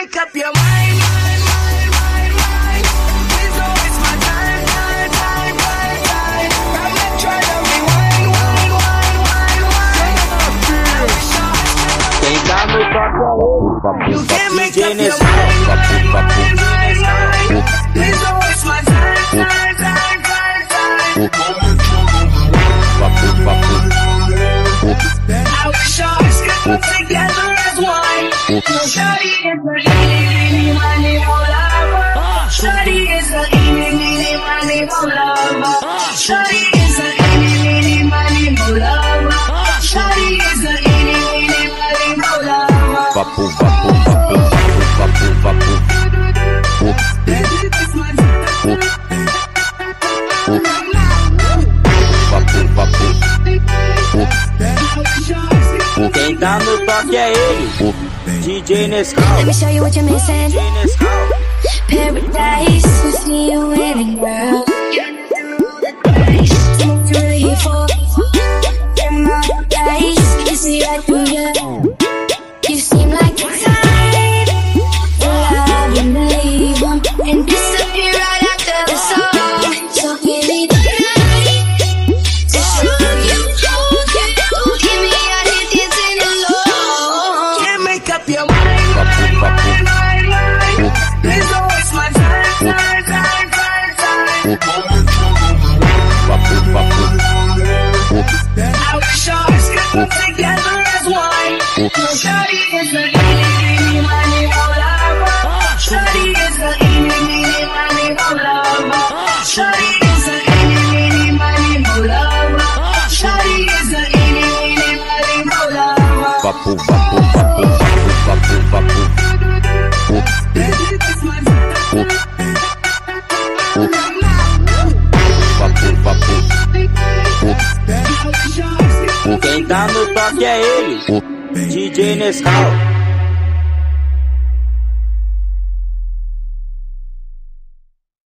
make up your mind. Please don't waste my time. I'm not trying to rewind. Quem tá no toque You can't make DJ up your nesse mind. Please don't waste my time. I wish our hearts could come together as one. Shawty is the eeny, meeny, lover. Shawty is the eeny, meeny, lover. Shawty is the eeny, meeny, lover. Shawty is the eeny, meeny, lover. Vapu, vapu, vapu, vapu, vapu. Vapu, vapu. Quem tá no toque é ele, DJ Nescau. Let me show you what you're missing. Paradise, we see you in it, girl. What you really here for? In my eyes, you see right through you. You seem like the type that I would believe on and disappear right after the song. So give me the night to show you how you give me all the dancing alone. Can't make up your mind. Please don't waste my time. I wish our hearts could come together as one. Shawty is the eeny, meeny, lover. Shawty is the eeny, meeny, lover. Shawty is the eeny, meeny, lover. Shawty is the eeny, meeny, lover. Vapu, vapu, vapu, vapu, vapu, vapu. Vapu, vapu. Quem tá no toque é ele, DJ Nescau.